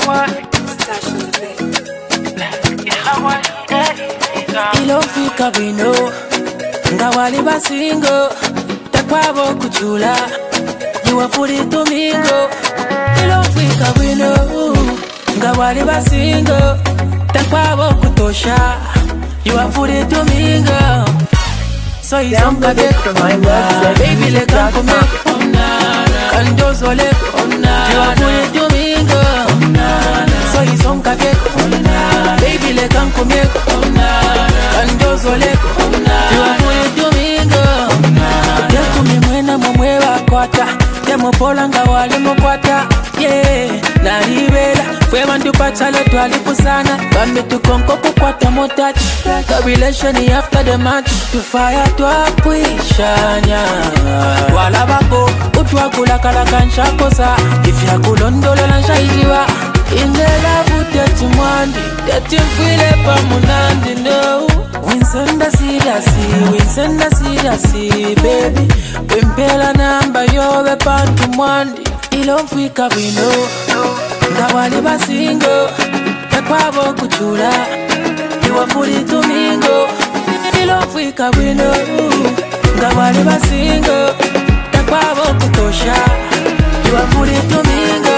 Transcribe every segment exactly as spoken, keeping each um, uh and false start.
Ilofika bino ngawali basingo takwabo kuchula niwafuri domingo. Ilofika bino ngawali basingo takwabo kutosha niwafuri domingo. So he's on the baby le can't come can do so le niwafuri domingo. So he's on the baby le can't come Kando soleko Tiwa mwe domingo Deku mimwena mwe wakwata Demo polanga wale mkwata Yeah, na hibela Fwe mandu pachale tualipu sana Bambi tukonko kukwata motachi The relation after the match To fire tuapwishanya Wala bako Utwa kula kala kansha kosa Ifya kulondolo lansha ijiwa Indela vute mwandi Deti mfile pa munandi no Winsenda sidasi, winsenda sidasi baby Wimpela namba yowe pantu mwandi Ilofika wino Ngawali basingo Takwabo kuchula Iwafuri domingo Ilofika wino Ngawali basingo Takwabo kutosha Iwafuri domingo.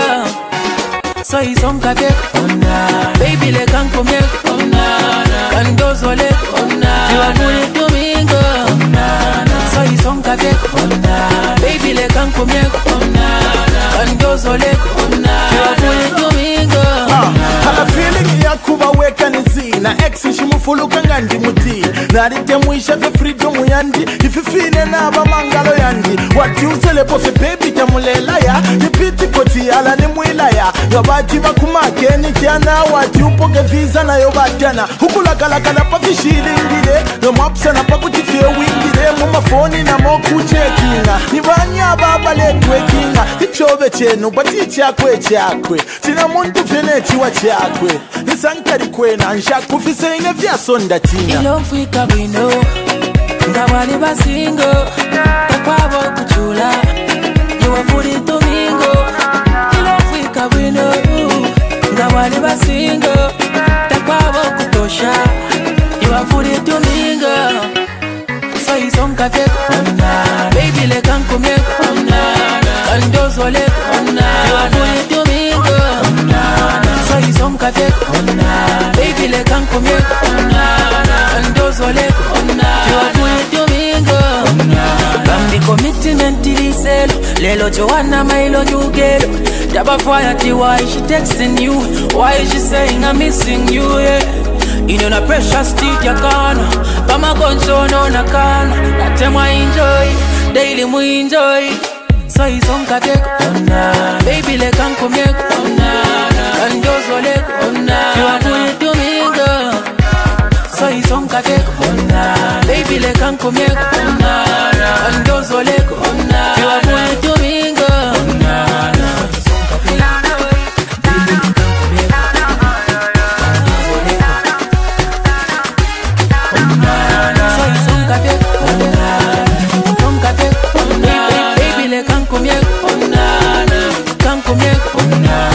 So he's on kake, oh nah. Baby le can come here, oh nah. Can do so le, oh nah. You are doing domingo, oh nah. So he's on kake, oh nah. Baby le can come here, oh nah. Can do so le, oh nah. You are doing domingo, oh nah. I'm feeling ya kuba weka nizi na ex shimufulu kanga ndi muti na rite muisha fe freedom yandi ififine na bamangalo yandi watiuzele po fe baby tamulela ya nipiti koti ala ni mwila ya yobati bakumake ni jana wati upoke visa na yobatana hukulakala kala pa fishilingile no mapsa na pa kutifie wingile muma phone na moku checkinga nibanya baba letwe kinga ichobe chenu bati chakwe chakwe tina muntu fene chiwa chakwe nisankari kwena nshaku fise ine vya sonda tina. Ilofika wino ngawali basingo takwabo kuchula niwafuri domingo. Ilofika wino ngawali basingo takwabo kutosha niwafuri domingo. So he's on kake, oh nah. Baby le can come here, oh nah. Can do so le, oh nah. Niwafuri domingo, oh nah. So he's on kake, oh nah. Baby le can come here, oh nah. Can do so le, oh nah. Niwafuri domingo, oh nah. Bambi commitment iliselo lelo Joanna mailo jugelo. Daba fire ti why she texting you? Why is she saying I'm missing you? Yeah. You know the pressure stick ya kana Kama gonzo no na kana Natema enjoy Daily mu enjoy So he's on kake oh nah. Baby le can come here oh nah. Can do so le oh nah. You are doing domingo So he's on kake oh nah. Baby le can come here oh nah. Can do so le oh nah. You are doing domingo oh nah. Baby, le can come here, oh nah, can come here, oh nah.